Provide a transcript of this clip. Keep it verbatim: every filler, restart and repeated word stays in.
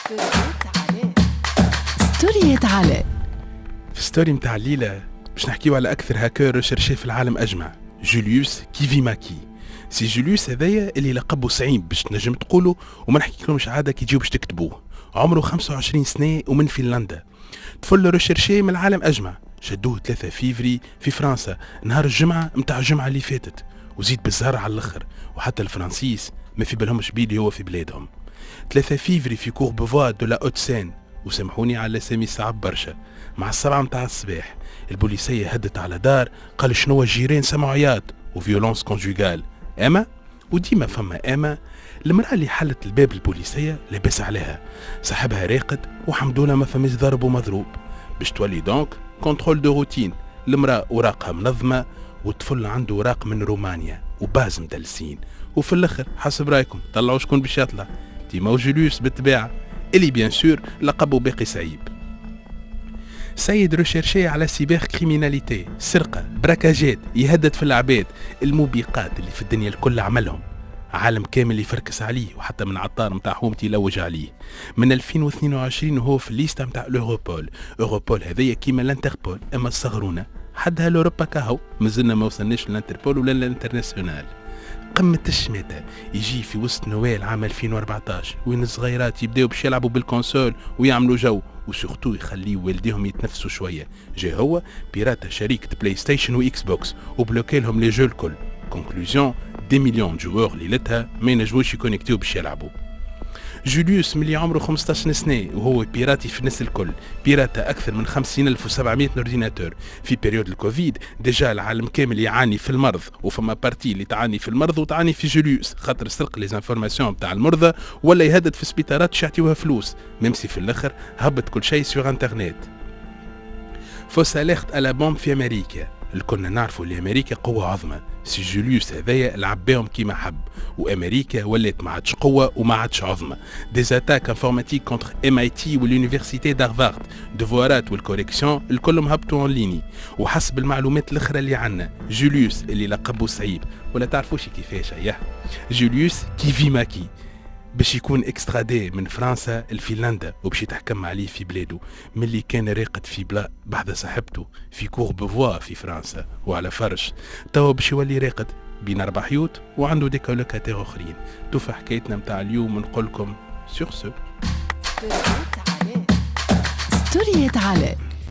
ستوريات علاء. في ستوري متاع الليلة باش نحكيو على أكثر هاكر ريشيرشي في العالم أجمع، جوليوس كيفيماكي. سي جوليوس هذايا اللي لقبه صعيب باش تنجم تقوله وما نحكيلكمش عادة كي تجيو باش تكتبوه. عمره خمسة وعشرين سنة ومن فنلندا، طفل ريشيرشي من العالم أجمع. شدوه ثلاثة فيفري في فرنسا نهار الجمعة متاع الجمعة اللي فاتت، وزيد بالزهر على الآخر، وحتى الفرنسيس ما في بالهمش بيه اللي هو في بلادهم. ثلاثة فيفري في كوربفوا دو لا اوت سين، وسامحوني على سامي صعب برشا. مع السبعة متاع الصباح البوليسية هدت على دار، قال شنو الجيران سمعوا عياط وفيولونس كونجوغال. اما وديما فما اما المرأة اللي حلت الباب البوليسية لاباس عليها، صاحبها راقد وحمدونا ما فماش ضرب ومضروب. باش تولي دونك كونترول دو روتين، المرأة اوراقها منظمة والطفل عنده اوراق من رومانيا وباز مدلسين. وفي الاخر حسب رايكم طلعوا شكون باش يطلع؟ ديما جوليوس بالطبيعة، اللي بيان سور لقبه باقي صعيب. سيد ريشيرشي على سيبر كريميناليتي، سرقة، براكاجات، يهدد في العباد، الموبقات اللي في الدنيا الكل عملهم. عالم كامل يفركس عليه، وحتى من عطار متاع حومتي يلوج عليه. من ألفين واثنين وعشرين وهو في الليستا متاع الأوروبول. أوروبول هذايا كيما الانتربول، اما صغرونا حدها لأوروبا كهو، مازلنا ما وصلناش للانتربول ولا الانترناسيونال. قمة الشماتة يجي في وسط نويل عام ألفين وأربعطاش، وين الصغيرات يبداو باش يلعبوا بالكونسول ويعملوا جو، وسورتو يخليوا والديهم يتنفسوا شوية. جاي هو بيراتا شركة بلاي ستيشن واكس بوكس وبلوكي لهم لي جو الكل. كونكلوزيون، دي مليون جوار ليلتها ما ينجموش يكونيكتيو باش يلعبوا. جوليوس ملي عمره خمسطاش سنة وهو بيراتي في الناس الكل، بيراتا أكثر من خمسين ألف وسبعمائة اورديناتور. في بريود الكوفيد ديجا العالم كامل يعاني في المرض، وفما بارتي اللي تعاني في المرض وتعاني في جوليوس، خاطر سرق لي زانفورماسيون تاع المرضى ولا يهدد في سبيطارات باش يعطيوها فلوس، ميمسي في الاخر هبط كل شيء سوغ انترنت. فوس اليرت على بومب في امريكا. الكلنا نعرفوا اللي امريكا قوه عظمى، سي جوليوس هذايا لعب بهم كيما حب، وامريكا ولات ما عادش قوه وما عادش عظمى. ديزاتاك انفورماتيك كونتر ام اي تي واليونيفرسيتي دارفارد، دفوارات والكوريكسيون الكلهم هبطوا اون ليني. وحسب المعلومات الاخرى اللي عندنا، جوليوس اللي لقبه صعيب ولا تعرفوش كيفاش، اياه جوليوس كيفيماكي، باش يكون اكسترادي من فرنسا لفنلندا وباش يتحكم عليه في بلاده، ملي كان راقد في بلا بحذا صاحبته في كوربفوا في فرنسا وعلى فرش. توا باش يولي راقد بين اربع حيوت وعنده دي كولوكاتير اخرين. توفى حكايتنا متاع اليوم، نقول لكم سور سو. ستوريات علاء.